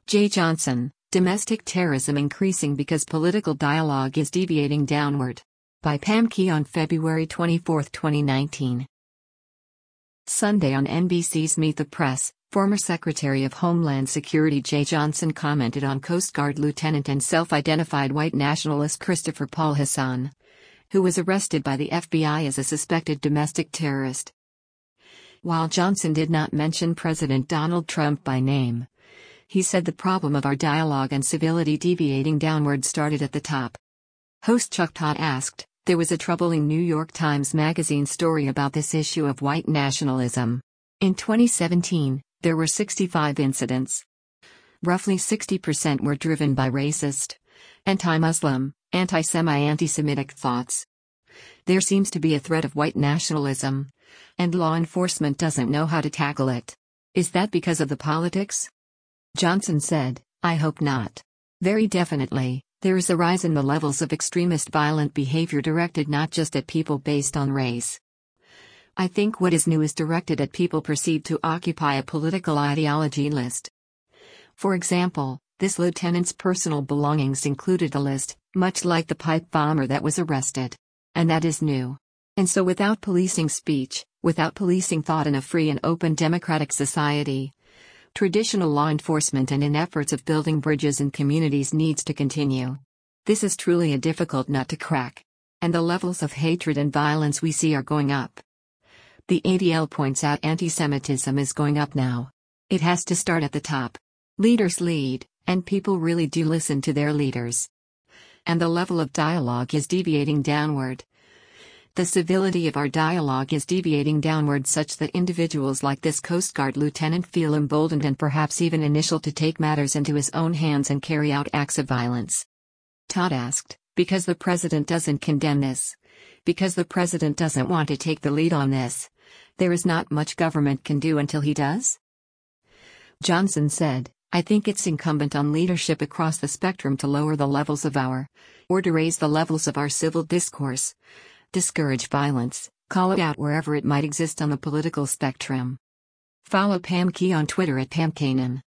Jay Johnson, Domestic Terrorism Increasing Because Political Dialogue is Deviating Downward. By Pam Key on February 24, 2019. Sunday on NBC's Meet the Press, former Secretary of Homeland Security Jay Johnson commented on Coast Guard Lieutenant and self-identified white nationalist Christopher Paul Hassan, who was arrested by the FBI as a suspected domestic terrorist. While Johnson did not mention President Donald Trump by name, he said the problem of our dialogue and civility deviating downward started at the top. Host Chuck Todd asked, "There was a troubling New York Times Magazine story about this issue of white nationalism. In 2017, there were 65 incidents. Roughly 60% were driven by racist, anti-Muslim, anti-Semitic thoughts. There seems to be a threat of white nationalism, and law enforcement doesn't know how to tackle it. Is that because of the politics?" Johnson said, "I hope not. Very definitely, there is a rise in the levels of extremist violent behavior directed not just at people based on race. I think what is new is directed at people perceived to occupy a political ideology list. For example, this lieutenant's personal belongings included a list, much like the pipe bomber that was arrested. And that is new. And so without policing speech, without policing thought in a free and open democratic society, traditional law enforcement and in efforts of building bridges in communities needs to continue. This is truly a difficult nut to crack. And the levels of hatred and violence we see are going up. The ADL points out anti-Semitism is going up now. It has to start at the top. Leaders lead, and people really do listen to their leaders. And the level of dialogue is deviating downward. The civility of our dialogue is deviating downward such that individuals like this Coast Guard lieutenant feel emboldened and perhaps even initial to take matters into his own hands and carry out acts of violence." Todd asked, "Because the president doesn't condemn this? Because the president doesn't want to take the lead on this? There is not much government can do until he does?" Johnson said, "I think it's incumbent on leadership across the spectrum to lower the levels of or to raise the levels of our civil discourse. Discourage violence, call it out wherever it might exist on the political spectrum." Follow Pam Key on Twitter at PamKanan.